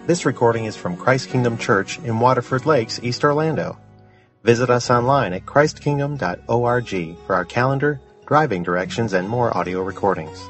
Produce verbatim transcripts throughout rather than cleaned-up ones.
This recording is from Christ Kingdom Church in Waterford Lakes, East Orlando. Visit us online at christ kingdom dot org for our calendar, driving directions, and more audio recordings.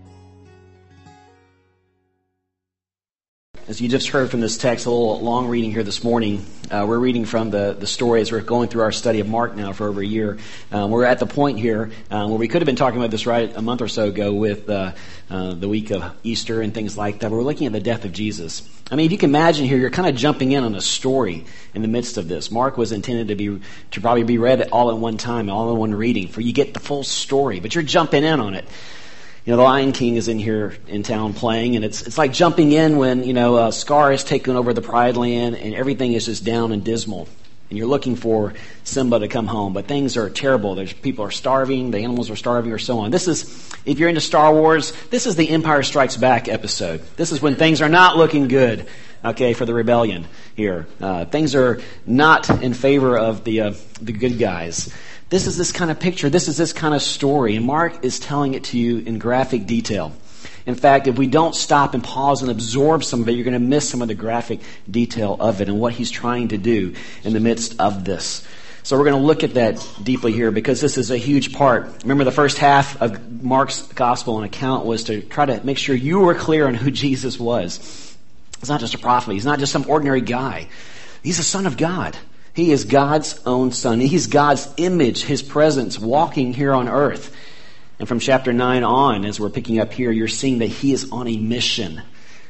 As you just heard from this text, a little long reading here this morning, uh, we're reading from the, the story as we're going through our study of Mark now for over a year. Um, we're at the point here um, where we could have been talking about this right a month or so ago with uh, uh, the week of Easter and things like that. But we're looking at the death of Jesus. I mean, if you can imagine here, you're kind of jumping in on a story in the midst of this. Mark was intended to be to probably be read all at one time, all in one reading, for you get the full story. But you're jumping in on it. You know, the Lion King is in here in town playing, and it's it's like jumping in when, you know, uh, Scar has taken over the Pride Land and everything is just down and dismal. And you're looking for Simba to come home, but things are terrible. There's people are starving, the animals are starving, or so on. This is, if you're into Star Wars, this is the Empire Strikes Back episode. This is when things are not looking good, okay, for the rebellion here. Uh, things are not in favor of the uh, the good guys. This is this kind of picture. This is this kind of story. And Mark is telling it to you in graphic detail. In fact, if we don't stop and pause and absorb some of it, you're going to miss some of the graphic detail of it and what he's trying to do in the midst of this. So we're going to look at that deeply here because this is a huge part. Remember, the first half of Mark's gospel and account was to try to make sure you were clear on who Jesus was. He's not just a prophet. He's not just some ordinary guy. He's the Son of God. He is God's own Son. He's God's image, His presence, walking here on earth. And from chapter nine on, as we're picking up here, you're seeing that He is on a mission.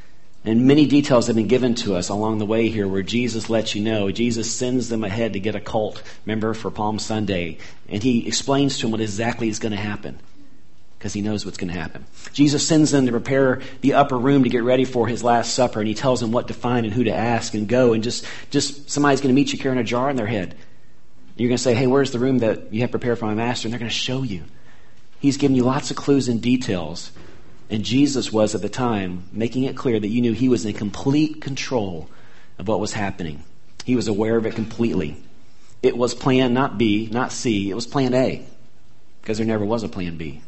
And many details have been given to us along the way here where Jesus lets you know. Jesus sends them ahead to get a colt, remember, for Palm Sunday. And He explains to them what exactly is going to happen, because He knows what's going to happen. Jesus sends them to prepare the upper room to get ready for His Last Supper, and He tells them what to find and who to ask and go, and just, just somebody's going to meet you carrying a jar in their head. You're going to say, hey, where's the room that you have prepared for my Master? And they're going to show you. He's giving you lots of clues and details. And Jesus was, at the time, making it clear that you knew He was in complete control of what was happening. He was aware of it completely. It was plan not B, not C. It was plan A, because there never was a plan B.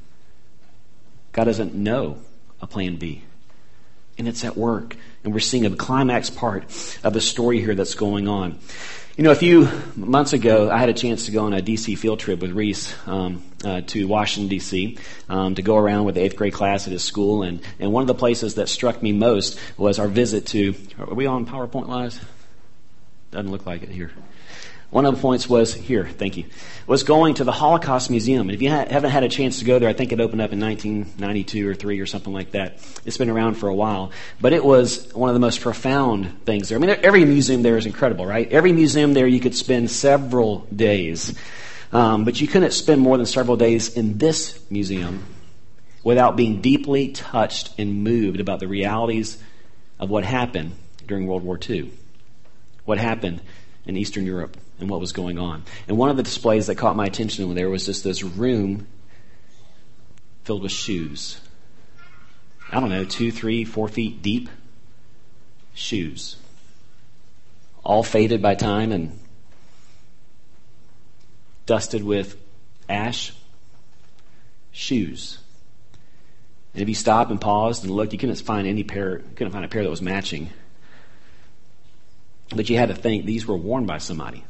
God doesn't know a plan B. And it's at work. And we're seeing a climax part of the story here that's going on. You know, a few months ago, I had a chance to go on a D C field trip with Reese um, uh, to Washington, D C, um, to go around with the eighth grade class at his school. And, and one of the places that struck me most was our visit to, are we on PowerPoint Lives? Doesn't look like it here. One of the points was, here, thank you, was going to the Holocaust Museum. And if you ha- haven't had a chance to go there, I think it opened up in nineteen ninety-two or three or something like that. It's been around for a while. But it was one of the most profound things there. I mean, every museum there is incredible, right? Every museum there you could spend several days. Um, but you couldn't spend more than several days in this museum without being deeply touched and moved about the realities of what happened during World War Two. What happened in Eastern Europe and what was going on. And one of the displays that caught my attention when there was just this room filled with shoes. I don't know, two, three, four feet deep shoes. All faded by time and dusted with ash. Shoes. And if you stopped and paused and looked, you couldn't find any pair, you couldn't find a pair that was matching. But you had to think these were worn by somebody.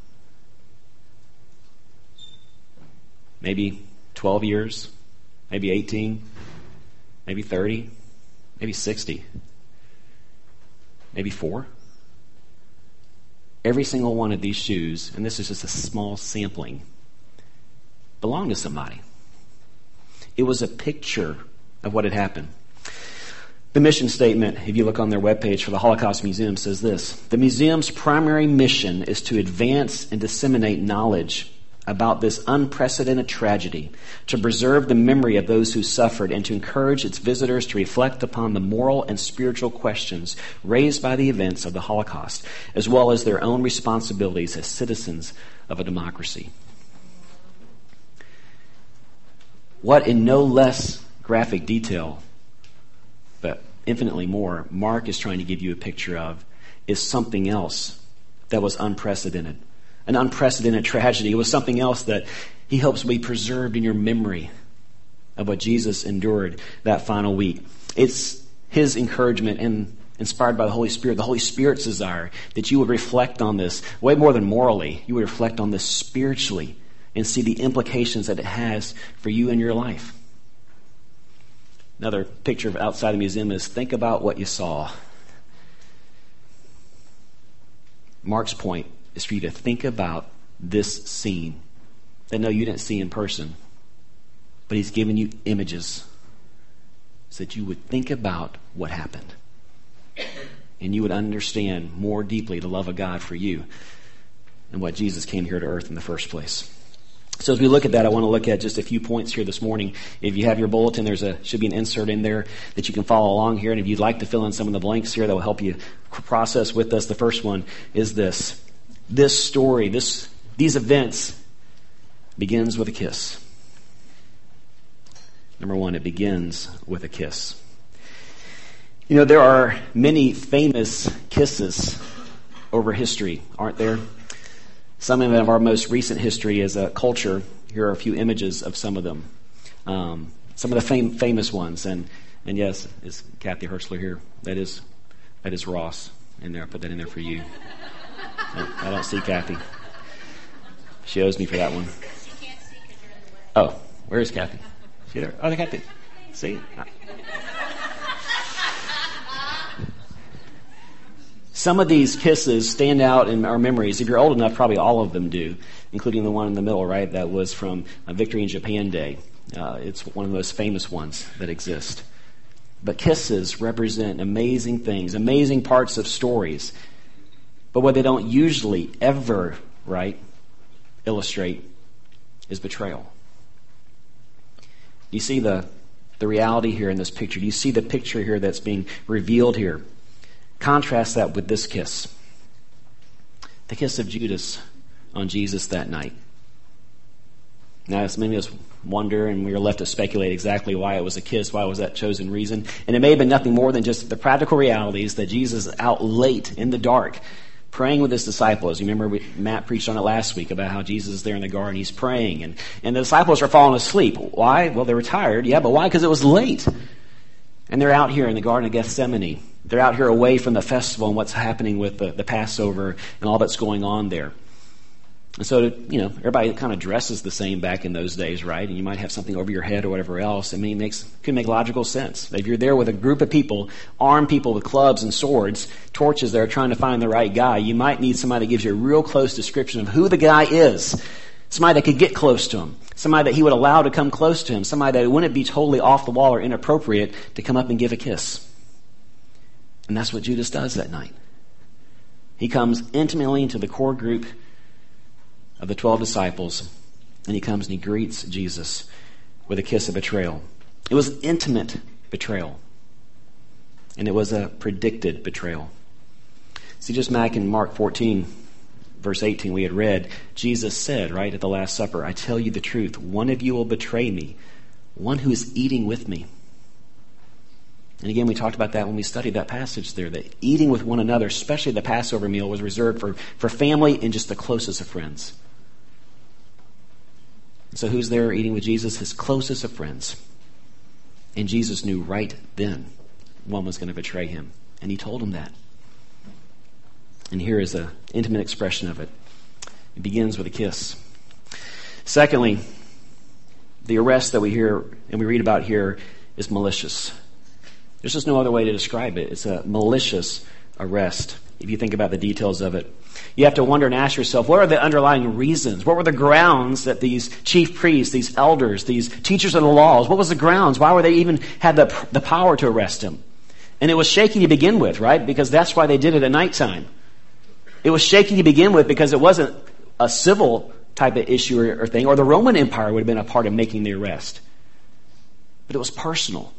Maybe twelve years, maybe eighteen, maybe thirty, maybe sixty, maybe four. Every single one of these shoes, and this is just a small sampling, belonged to somebody. It was a picture of what had happened. The mission statement, if you look on their webpage for the Holocaust Museum, says this: the museum's primary mission is to advance and disseminate knowledge about this unprecedented tragedy, to preserve the memory of those who suffered, and to encourage its visitors to reflect upon the moral and spiritual questions raised by the events of the Holocaust, as well as their own responsibilities as citizens of a democracy. What, in no less graphic detail, but infinitely more, Mark is trying to give you a picture of, is something else that was unprecedented. An unprecedented tragedy. It was something else that he hopes will be preserved in your memory of what Jesus endured that final week. It's his encouragement and inspired by the Holy Spirit, the Holy Spirit's desire, that you would reflect on this way more than morally. You would reflect on this spiritually and see the implications that it has for you and your life. Another picture of outside the museum is think about what you saw. Mark's point is for you to think about this scene that no, you didn't see in person, but he's given you images so that you would think about what happened and you would understand more deeply the love of God for you and what Jesus came here to earth in the first place. So as we look at that, I want to look at just a few points here this morning. If you have your bulletin, there's a should be an insert in there that you can follow along here. And if you'd like to fill in some of the blanks here that will help you process with us, the first one is this. This story, this these events begins with a kiss. Number one, it begins with a kiss. You know, there are many famous kisses over history, aren't there? Some of our most recent history as a culture, here are a few images of some of them. Um, some of the fam- famous ones. And, and yes, is Kathy Hertzler here? That is that is Ross in there. I put that in there for you. I, I don't see Kathy. She owes me for that one. Oh, where is Kathy? She there? Oh, they got the... See? Some of these kisses stand out in our memories. If you're old enough, probably all of them do, including the one in the middle, right? That was from uh, Victory in Japan Day. Uh, it's one of the most famous ones that exist. But kisses represent amazing things, amazing parts of stories. But what they don't usually ever, right, illustrate is betrayal. You see the, the reality here in this picture. Do you see the picture here that's being revealed here? Contrast that with this kiss. The kiss of Judas on Jesus that night. Now, as many of us wonder, and we are left to speculate exactly why it was a kiss, why was that chosen reason. And it may have been nothing more than just the practical realities that Jesus is out late in the dark, praying with his disciples. You remember we, Matt preached on it last week about how Jesus is there in the garden, he's praying, and, and the disciples are falling asleep. Why? Well, they were tired, yeah, but why? Because it was late. And they're out here in the Garden of Gethsemane. They're out here away from the festival and what's happening with the, the Passover and all that's going on there. And so, you know, everybody kind of dresses the same back in those days, right? And you might have something over your head or whatever else. I mean, it makes, could make logical sense. If you're there with a group of people, armed people with clubs and swords, torches that are trying to find the right guy, you might need somebody that gives you a real close description of who the guy is. Somebody that could get close to him. Somebody that he would allow to come close to him. Somebody that wouldn't be totally off the wall or inappropriate to come up and give a kiss. And that's what Judas does that night. He comes intimately into the core group of the twelve disciples, and he comes and he greets Jesus with a kiss of betrayal. It was intimate betrayal. And it was a predicted betrayal. See, just back in Mark fourteen, verse eighteen, we had read, Jesus said, right, at the Last Supper, I tell you the truth, one of you will betray me, one who is eating with me. And again, we talked about that when we studied that passage there, that eating with one another, especially the Passover meal, was reserved for, for family and just the closest of friends. So who's there eating with Jesus? His closest of friends. And Jesus knew right then one was going to betray him. And he told him that. And here is an intimate expression of it. It begins with a kiss. Secondly, the arrest that we hear and we read about here is malicious. There's just no other way to describe it. It's a malicious arrest, if you think about the details of it. You have to wonder and ask yourself, what are the underlying reasons? What were the grounds that these chief priests, these elders, these teachers of the laws, what was the grounds? Why were they even had the, the power to arrest him? And it was shaky to begin with, right? Because that's why they did it at nighttime. It was shaky to begin with because it wasn't a civil type of issue or, or thing, or the Roman Empire would have been a part of making the arrest. But it was personal.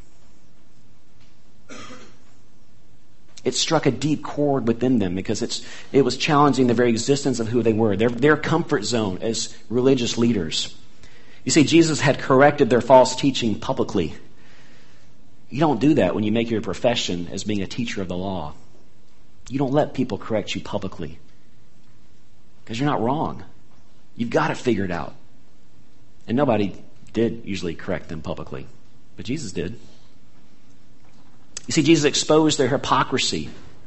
It struck a deep chord within them because it's it was challenging the very existence of who they were, their, their comfort zone as religious leaders. You see, Jesus had corrected their false teaching publicly. You don't do that when you make your profession as being a teacher of the law. You don't let people correct you publicly because you're not wrong. You've got it figured out. And nobody did usually correct them publicly, but Jesus did. You see, Jesus exposed their hypocrisy.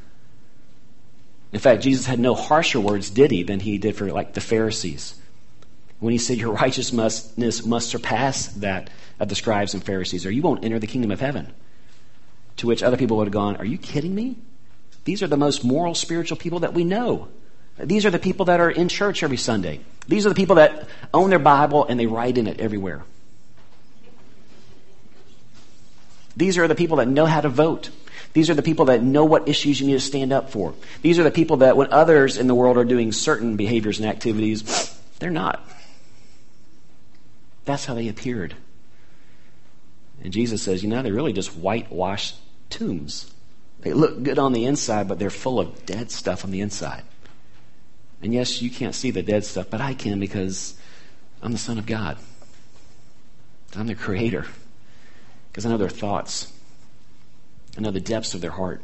In fact, Jesus had no harsher words, did he, than he did for like the Pharisees. When he said, your righteousness must surpass that of the scribes and Pharisees, or you won't enter the kingdom of heaven. To which other people would have gone, are you kidding me? These are the most moral, spiritual people that we know. These are the people that are in church every Sunday. These are the people that own their Bible and they write in it everywhere. These are the people that know how to vote. These are the people that know what issues you need to stand up for. These are the people that when others in the world are doing certain behaviors and activities, they're not. That's how they appeared. And Jesus says, you know, they're really just whitewashed tombs. They look good on the inside, but they're full of dead stuff on the inside. And yes, you can't see the dead stuff, but I can because I'm the Son of God. I'm the Creator. Because I know their thoughts. I know the depths of their heart.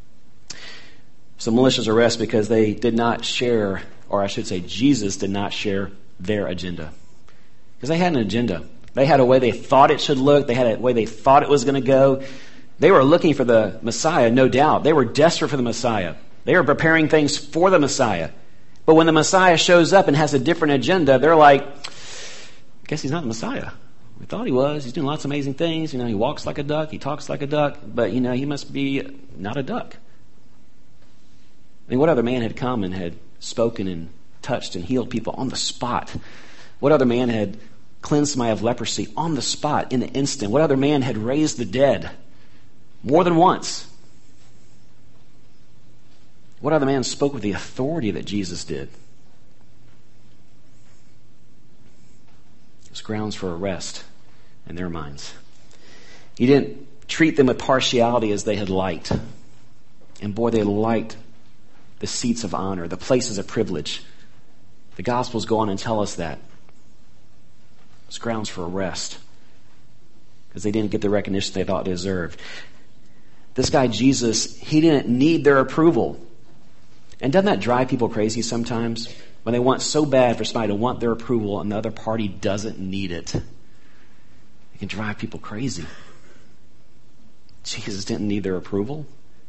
So malicious arrest because they did not share, or I should say Jesus did not share their agenda. Because they had an agenda. They had a way they thought it should look. They had a way they thought it was going to go. They were looking for the Messiah, no doubt. They were desperate for the Messiah. They were preparing things for the Messiah. But when the Messiah shows up and has a different agenda, they're like, I guess he's not the Messiah. We thought he was. He's doing lots of amazing things. You know, he walks like a duck. He talks like a duck. But, you know, he must be not a duck. I mean, what other man had come and had spoken and touched and healed people on the spot? What other man had cleansed somebody of leprosy on the spot, in the instant? What other man had raised the dead more than once? What other man spoke with the authority that Jesus did? It was grounds for arrest in their minds. He didn't treat them with partiality as they had liked. And boy, they liked the seats of honor, the places of privilege. The Gospels go on and tell us that. It was grounds for arrest because they didn't get the recognition they thought they deserved. This guy, Jesus, he didn't need their approval. And doesn't that drive people crazy sometimes? When they want so bad for somebody to want their approval and the other party doesn't need it. It can drive people crazy. Jesus didn't need their approval.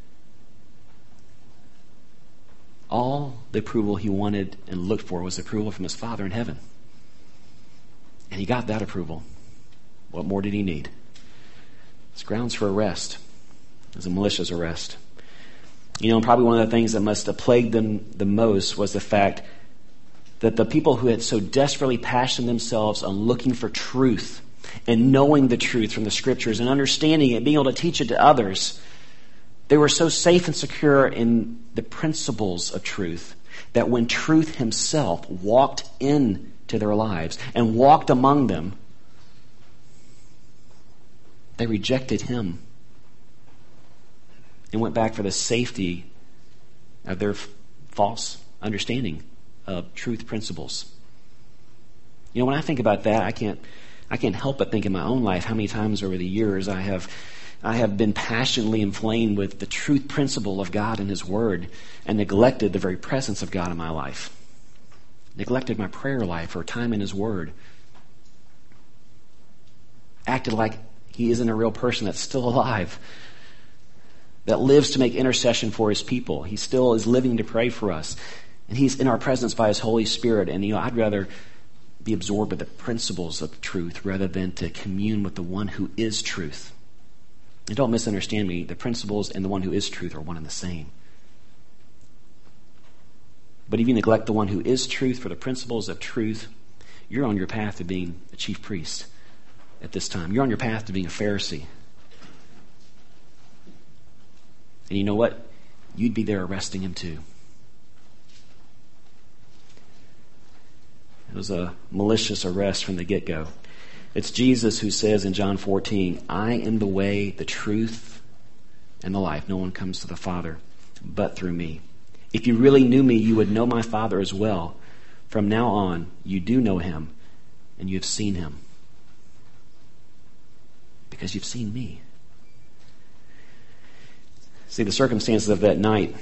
All the approval he wanted and looked for was approval from his Father in heaven. And he got that approval. What more did he need? It's grounds for arrest. It was a malicious arrest. You know, probably one of the things that must have plagued them the most was the fact that the people who had so desperately passioned themselves on looking for truth and knowing the truth from the Scriptures and understanding it, being able to teach it to others, they were so safe and secure in the principles of truth that when truth himself walked into their lives and walked among them, they rejected him and went back for the safety of their f- false understanding of truth principles. You know, when I think about that, I can't I can't help but think in my own life how many times over the years I have I have been passionately inflamed with the truth principle of God and his word and neglected the very presence of God in my life. Neglected my prayer life or time in his word. Acted like he isn't a real person that's still alive, that lives to make intercession for his people. He still is living to pray for us. And he's in our presence by his Holy Spirit. And, you know, I'd rather be absorbed with the principles of truth rather than to commune with the one who is truth. And don't misunderstand me. The principles and the one who is truth are one and the same. But if you neglect the one who is truth for the principles of truth, you're on your path to being a chief priest at this time. You're on your path to being a Pharisee. And you know what? You'd be there arresting him too. It was a malicious arrest from the get-go. It's Jesus who says in John fourteen, I am the way, the truth, and the life. No one comes to the Father but through me. If you really knew me, you would know my Father as well. From now on, you do know him, and you have seen him. Because you've seen me. See, the circumstances of that night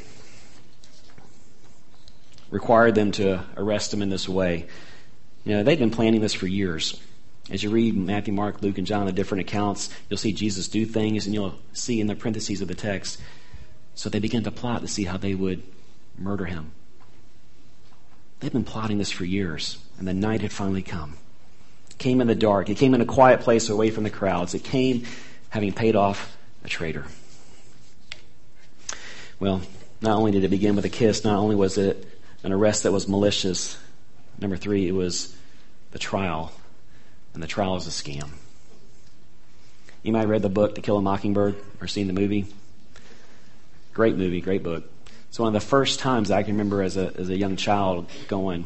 required them to arrest him in this way. You know, they'd been planning this for years. As you read Matthew, Mark, Luke, and John, the different accounts, you'll see Jesus do things, and you'll see in the parentheses of the text. So they began to plot to see how they would murder him. They've been plotting this for years, and the night had finally come. It came in the dark. It came in a quiet place away from the crowds. It came having paid off a traitor. Well, not only did it begin with a kiss, not only was it an arrest that was malicious, number three, it was the trial. And the trial is a scam. You might have read the book, To Kill a Mockingbird, or seen the movie. Great movie, great book. It's one of the first times I can remember as a as a young child going,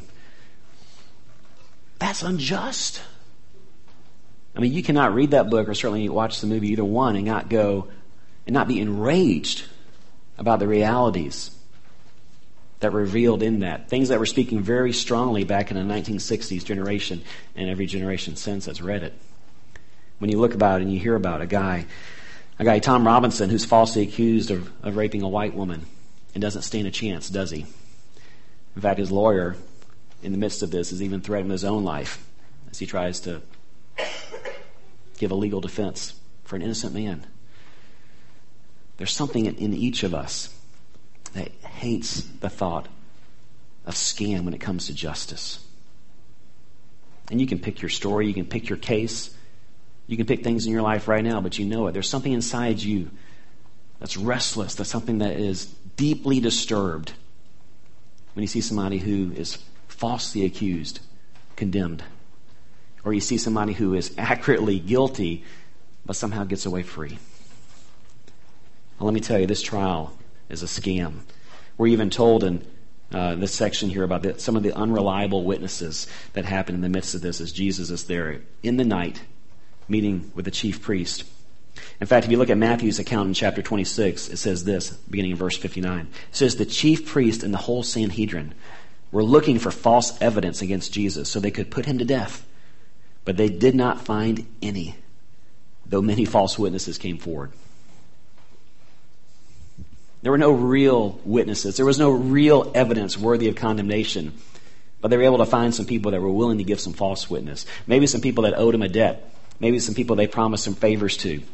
that's unjust. I mean, you cannot read that book or certainly watch the movie, either one, and not go and not be enraged about the realities that were revealed in that. Things that were speaking very strongly back in the nineteen sixties generation and every generation since has read it. When you look about it and you hear about a guy, a guy, Tom Robinson, who's falsely accused of, of raping a white woman and doesn't stand a chance, does he? In fact, his lawyer, in the midst of this, is even threatening his own life as he tries to give a legal defense for an innocent man. There's something in, in each of us that hates the thought of scam when it comes to justice. And you can pick your story, you can pick your case, you can pick things in your life right now, but you know it. There's something inside you that's restless, that's something that is deeply disturbed when you see somebody who is falsely accused, condemned, or you see somebody who is accurately guilty but somehow gets away free. Well, let me tell you, this trial is a scam. We're even told in uh, this section here about the, some of the unreliable witnesses that happen in the midst of this as Jesus is there in the night meeting with the chief priest. In fact, if you look at Matthew's account in chapter twenty-six, it says this, beginning in verse fifty-nine. It says, the chief priest and the whole Sanhedrin were looking for false evidence against Jesus so they could put him to death. But they did not find any, though many false witnesses came forward. There were no real witnesses. There was no real evidence worthy of condemnation. But they were able to find some people that were willing to give some false witness. Maybe some people that owed him a debt. Maybe some people they promised some favors to.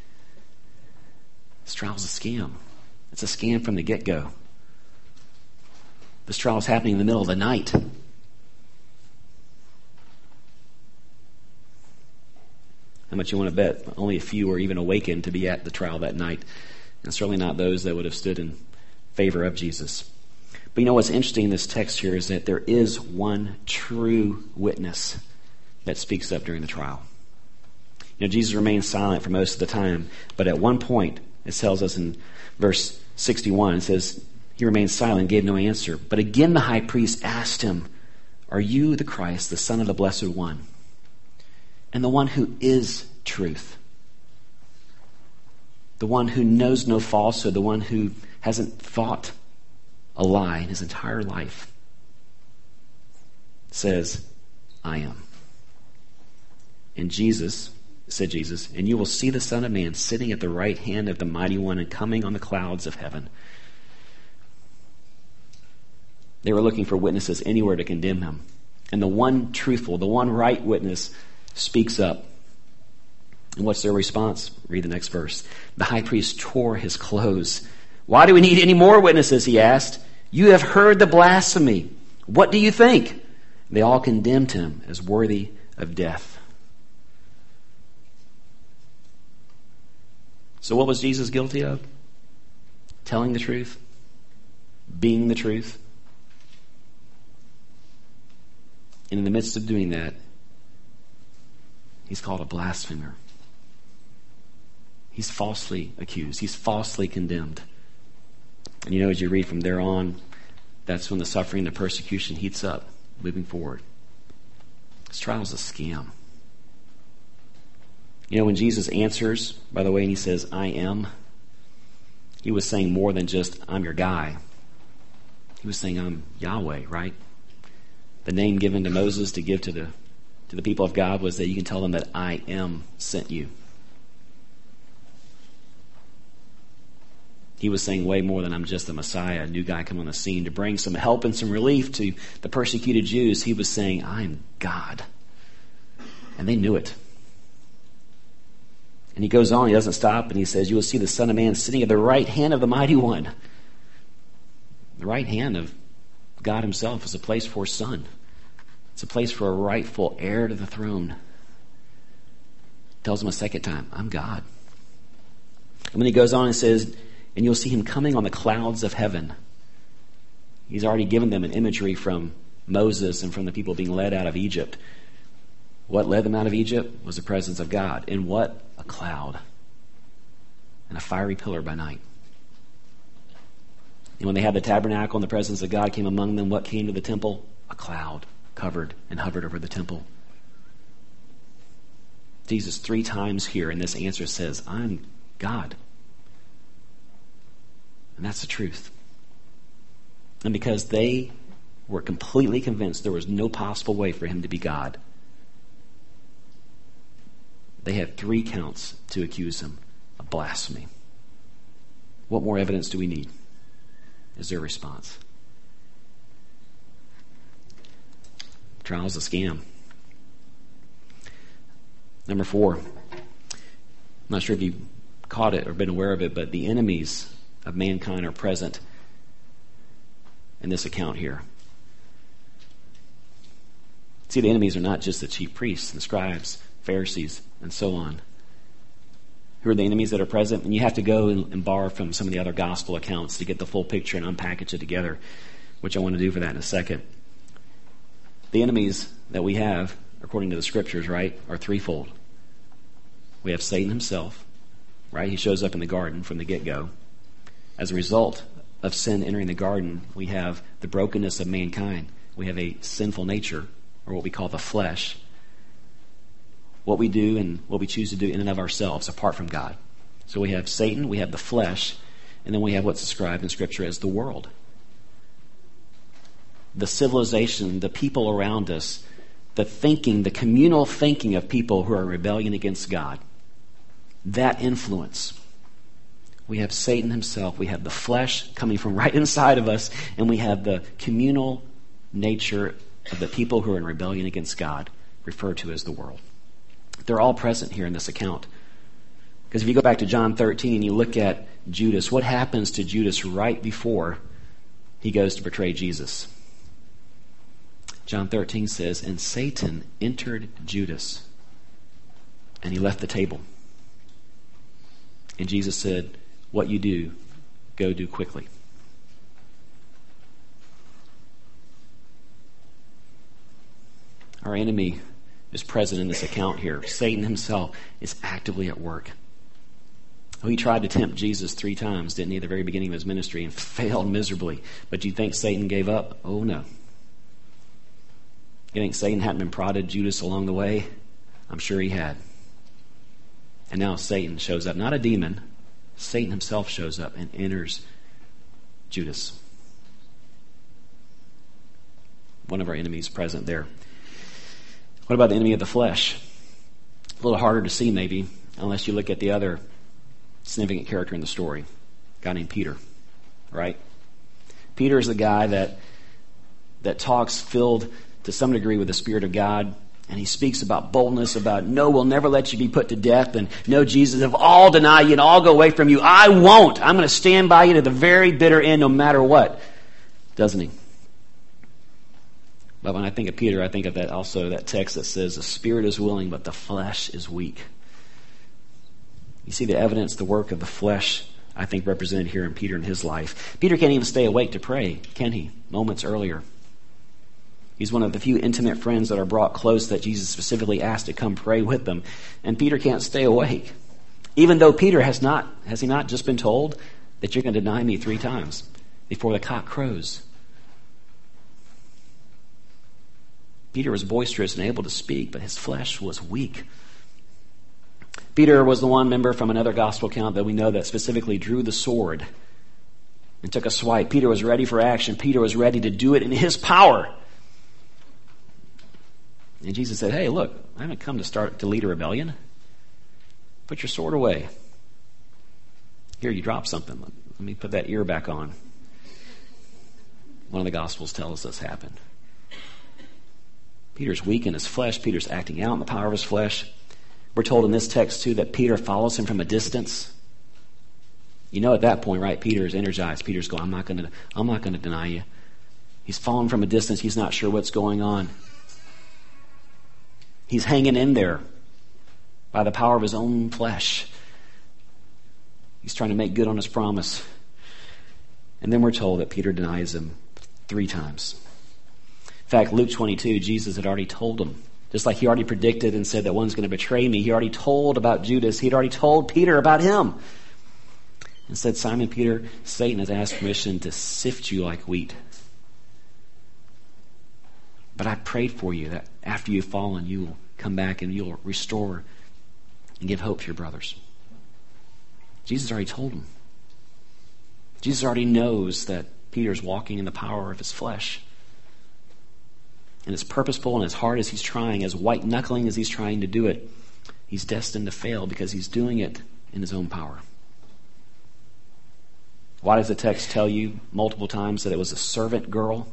This trial is a scam. It's a scam from the get-go. This trial is happening in the middle of the night. How much you want to bet only a few are even awakened to be at the trial that night. And certainly not those that would have stood in favor of Jesus. But you know what's interesting in this text here is that there is one true witness that speaks up during the trial. You know, Jesus remains silent for most of the time, but at one point, it tells us in verse sixty-one, it says, he remained silent and gave no answer. But again the high priest asked him, are you the Christ, the Son of the Blessed One, and the one who is truth? The one who knows no falsehood, the one who hasn't thought a lie in his entire life, says, I am. And Jesus, said Jesus, and you will see the Son of Man sitting at the right hand of the Mighty One and coming on the clouds of heaven. They were looking for witnesses anywhere to condemn him. And the one truthful, the one right witness speaks up. And what's their response? Read the next verse. The high priest tore his clothes. Why do we need any more witnesses? He asked. You have heard the blasphemy. What do you think? They all condemned him as worthy of death. So what was Jesus guilty of? Telling the truth? Being the truth? And in the midst of doing that, he's called a blasphemer. He's falsely accused. He's falsely condemned. And you know, as you read from there on, that's when the suffering and the persecution heats up, moving forward. This trial is a scam. You know, when Jesus answers, by the way, and he says, I am, he was saying more than just, I'm your guy. He was saying, I'm Yahweh, right? The name given to Moses to give to the to the people of God was that you can tell them that I am sent you. He was saying way more than I'm just the Messiah, a new guy come on the scene to bring some help and some relief to the persecuted Jews. He was saying, I'm God. And they knew it. And he goes on, he doesn't stop, and he says, you will see the Son of Man sitting at the right hand of the Mighty One. The right hand of God himself is a place for a son. It's a place for a rightful heir to the throne. Tells him a second time, I'm God. And then he goes on and says, and you'll see him coming on the clouds of heaven. He's already given them an imagery from Moses and from the people being led out of Egypt. What led them out of Egypt was the presence of God. In what? A cloud. And a fiery pillar by night. And when they had the tabernacle and the presence of God came among them, what came to the temple? A cloud covered and hovered over the temple. Jesus three times here in this answer says, I'm God. And that's the truth. And because they were completely convinced there was no possible way for him to be God, they had three counts to accuse him of blasphemy. What more evidence do we need? Is their response. Trial's a scam. Number four. I'm not sure if you caught it or been aware of it, but the enemies of mankind are present in this account here. See, the enemies are not just the chief priests and scribes, Pharisees, and so on. Who are the enemies that are present? And you have to go and, and borrow from some of the other gospel accounts to get the full picture and unpackage it together, which I want to do for that in a second. The enemies that we have, according to the scriptures, right, are threefold. We have Satan himself, right? He shows up in the garden from the get-go. As a result of sin entering the garden, we have the brokenness of mankind. We have a sinful nature, or what we call the flesh. What we do and what we choose to do in and of ourselves, apart from God. So we have Satan, we have the flesh, and then we have what's described in Scripture as the world. The civilization, the people around us, the thinking, the communal thinking of people who are in rebellion against God. That influence. We have Satan himself, we have the flesh coming from right inside of us, and we have the communal nature of the people who are in rebellion against God, referred to as the world. They're all present here in this account. Because if you go back to John thirteen and you look at Judas, what happens to Judas right before he goes to betray Jesus? John thirteen says, and Satan entered Judas, and he left the table. And Jesus said, what you do, go do quickly. Our enemy is present in this account here. Satan himself is actively at work. Oh, he tried to tempt Jesus three times, didn't he, at the very beginning of his ministry, and failed miserably. But do you think Satan gave up? Oh, no. You think Satan hadn't been prodded Judas along the way? I'm sure he had. And now Satan shows up. Not a demon. Satan himself shows up and enters Judas. One of our enemies present there. What about the enemy of the flesh? A little harder to see maybe, unless you look at the other significant character in the story. A guy named Peter, right? Peter is the guy that that talks filled to some degree with the Spirit of God, and he speaks about boldness, about no, we'll never let you be put to death, and no, Jesus, if all deny you and all go away from you, I won't. I'm going to stand by you to the very bitter end no matter what. Doesn't he? But when I think of Peter, I think of that also that text that says the spirit is willing, but the flesh is weak. You see the evidence, the work of the flesh, I think represented here in Peter and his life. Peter can't even stay awake to pray, can he? Moments earlier. He's one of the few intimate friends that are brought close that Jesus specifically asked to come pray with them. And Peter can't stay awake. Even though Peter has not, has he not just been told that you're going to deny me three times before the cock crows? Peter was boisterous and able to speak, but his flesh was weak. Peter was the one member from another gospel account that we know that specifically drew the sword and took a swipe. Peter was ready for action. Peter was ready to do it in his power. And Jesus said, hey, look, I haven't come to start to lead a rebellion. Put your sword away. Here, you dropped something. Let me put that ear back on. One of the Gospels tells us this happened. Peter's weak in his flesh. Peter's acting out in the power of his flesh. We're told in this text, too, that Peter follows him from a distance. You know at that point, right, Peter is energized. Peter's going, I'm not going to, I'm not going to deny you. He's following from a distance. He's not sure what's going on. He's hanging in there by the power of his own flesh. He's trying to make good on his promise. And then we're told that Peter denies him three times. In fact, Luke twenty-two, Jesus had already told him. Just like he already predicted and said that one's going to betray me, he already told about Judas. He'd already told Peter about him. And said, Simon Peter, Satan has asked permission to sift you like wheat. But I prayed for you that after you've fallen, you will come back and you'll restore and give hope to your brothers. Jesus already told him. Jesus already knows that Peter's walking in the power of his flesh. And as purposeful and as hard as he's trying, as white-knuckling as he's trying to do it, he's destined to fail because he's doing it in his own power. Why does the text tell you multiple times that it was a servant girl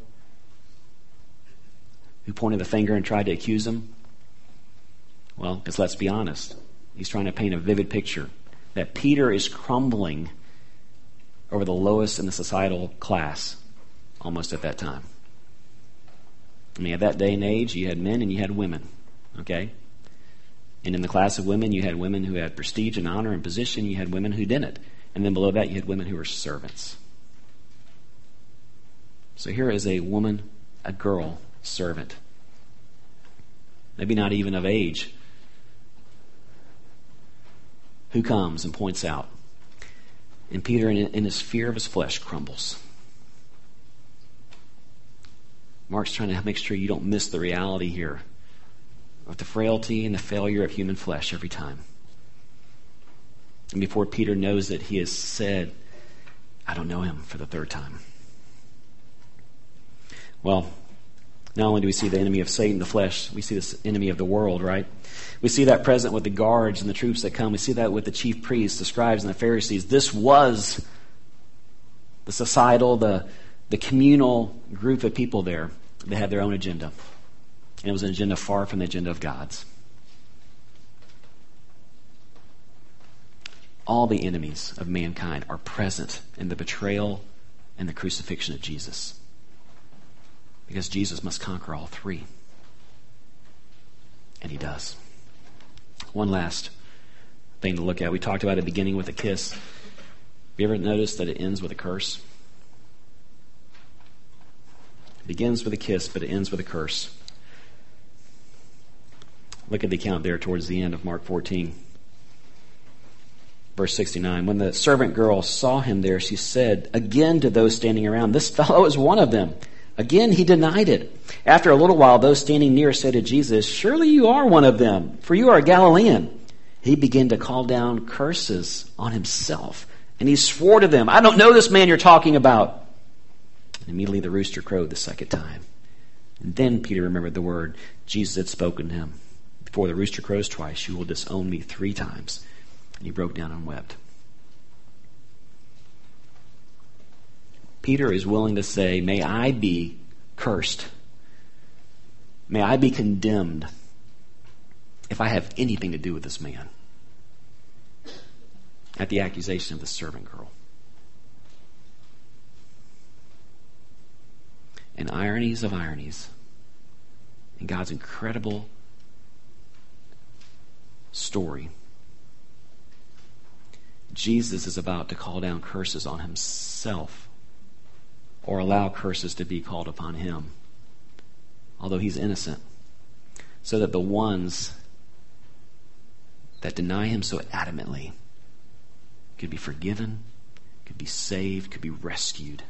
who pointed the finger and tried to accuse him? Well, because let's be honest, he's trying to paint a vivid picture that Peter is crumbling over the lowest in the societal class almost at that time. I mean, at that day and age, you had men and you had women, okay? And in the class of women, you had women who had prestige and honor and position. You had women who didn't. And then below that, you had women who were servants. So here is a woman, a girl servant. Maybe not even of age, who comes and points out. And Peter, in, in his fear of his flesh, crumbles. Mark's trying to make sure you don't miss the reality here of the frailty and the failure of human flesh every time. And before Peter knows it, he has said, I don't know him, for the third time. Well, not only do we see the enemy of Satan, the flesh, we see this enemy of the world, right? We see that present with the guards and the troops that come. We see that with the chief priests, the scribes, and the Pharisees. This was the societal, the, the communal group of people there. They had their own agenda. And it was an agenda far from the agenda of God's. All the enemies of mankind are present in the betrayal and the crucifixion of Jesus. Because Jesus must conquer all three. And he does. One last thing to look at. We talked about it beginning with a kiss. Have you ever noticed that it ends with a curse? It begins with a kiss, but it ends with a curse. Look at the account there towards the end of Mark fourteen. Verse sixty-nine, when the servant girl saw him there, she said again to those standing around, this fellow is one of them. Again, he denied it. After a little while, those standing near said to Jesus, surely you are one of them, for you are a Galilean. He began to call down curses on himself, and he swore to them, I don't know this man you're talking about. And immediately the rooster crowed the second time. And then Peter remembered the word Jesus had spoken to him. Before the rooster crows twice, you will disown me three times. And he broke down and wept. Peter is willing to say, may I be cursed. May I be condemned if I have anything to do with this man. At the accusation of the servant girl. And ironies of ironies. In God's incredible story, Jesus is about to call down curses on himself, or allow curses to be called upon him, although he's innocent, so that the ones that deny him so adamantly could be forgiven, could be saved, could be rescued.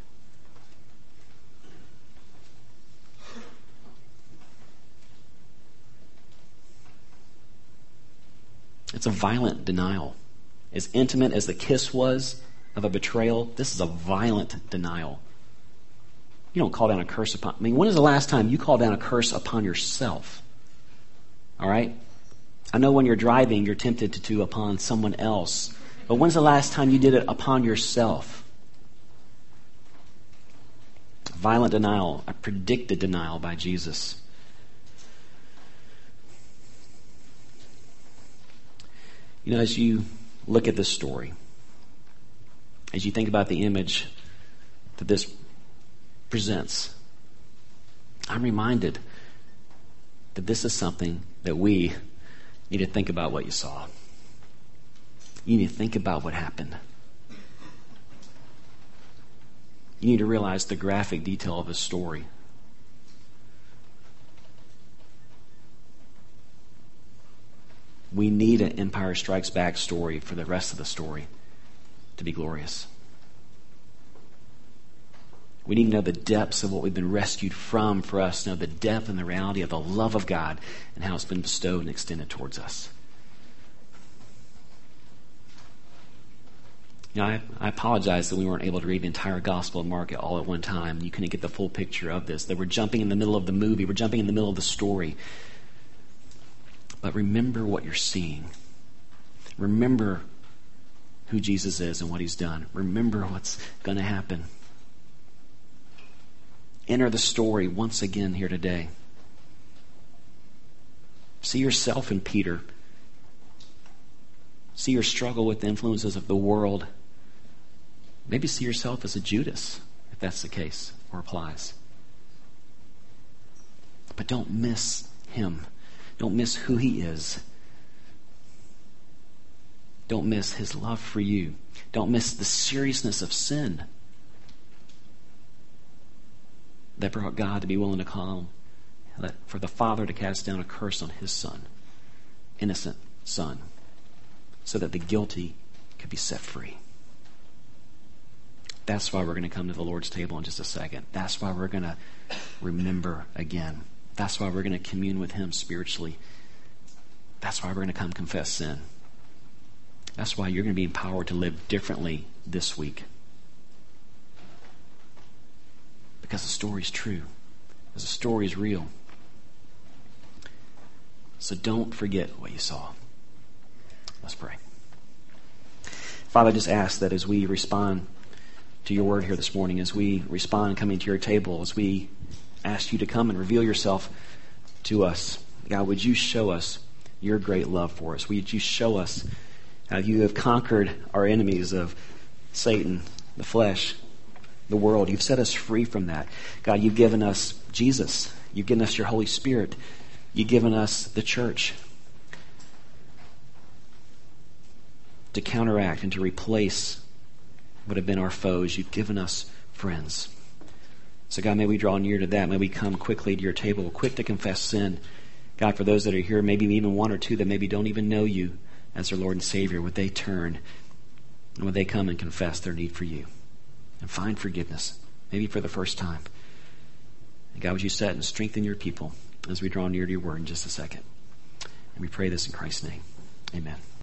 It's a violent denial. As intimate as the kiss was of a betrayal, this is a violent denial. You don't call down a curse upon... I mean, when is the last time you called down a curse upon yourself? All right? I know when you're driving, you're tempted to do upon someone else. But when's the last time you did it upon yourself? Violent denial, a predicted denial by Jesus. You know, as you look at this story, as you think about the image that this presents, I'm reminded that this is something that we need to think about what you saw. You need to think about what happened. You need to realize the graphic detail of the story. We need an Empire Strikes Back story for the rest of the story to be glorious. We need to know the depths of what we've been rescued from for us to know the depth and the reality of the love of God and how it's been bestowed and extended towards us. You know, I, I apologize that we weren't able to read the entire Gospel of Mark all at one time. You couldn't get the full picture of this. That we're jumping in the middle of the movie. We're jumping in the middle of the story. But remember what you're seeing. Remember who Jesus is and what he's done. Remember what's going to happen. Enter the story once again here today. See yourself in Peter. See your struggle with the influences of the world. Maybe see yourself as a Judas, if that's the case or applies. But don't miss him. Don't miss who he is. Don't miss his love for you. Don't miss the seriousness of sin that brought God to be willing to call, for the Father to cast down a curse on his Son, innocent Son, so that the guilty could be set free. That's why we're going to come to the Lord's table in just a second. That's why we're going to remember again. That's why we're going to commune with him spiritually. That's why we're going to come confess sin. That's why you're going to be empowered to live differently this week. Because the story's true. Because the story is real. So don't forget what you saw. Let's pray. Father, I just ask that as we respond to your word here this morning, as we respond coming to your table, as we ask you to come and reveal yourself to us, God, would you show us your great love for us? Would you show us how you have conquered our enemies of Satan, the flesh, the world. You've set us free from that. God, you've given us Jesus. You've given us your Holy Spirit. You've given us the church to counteract and to replace what have been our foes. You've given us friends. So God, may we draw near to that. May we come quickly to your table, quick to confess sin. God, for those that are here, maybe even one or two that maybe don't even know you as their Lord and Savior, would they turn and would they come and confess their need for you and find forgiveness, maybe for the first time. And God, would you set and strengthen your people as we draw near to your word in just a second. And we pray this in Christ's name. Amen.